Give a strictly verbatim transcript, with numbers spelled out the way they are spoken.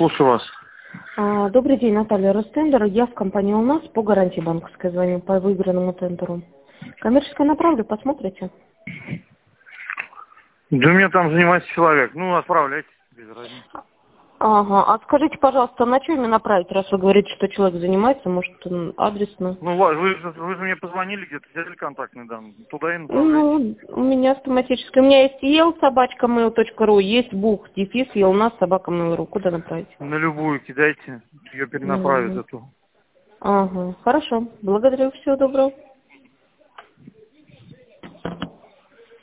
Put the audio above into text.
Слушаю вас. А, Добрый день, Наталья Ростендер. Я в компании у нас по гарантии банковской звоню по выигранному тендеру. Коммерческое направлю, посмотрите. Да у меня там занимается человек. Ну, отправляйте, без разницы. Ага, а скажите, пожалуйста, на что именно направить, раз вы говорите, что человек занимается, может, он адресно? Ну, вы, вы, же- вы же мне позвонили где-то, взяли контактные данные. Туда и направляйте. Ну, у меня автоматически. У меня есть ел собачка mail точка ру, есть бух, дефис, елнас собака mail точка ру. Куда направить? На любую кидайте, ее перенаправят Мгм. эту. Ага, хорошо. Благодарю, всего доброго.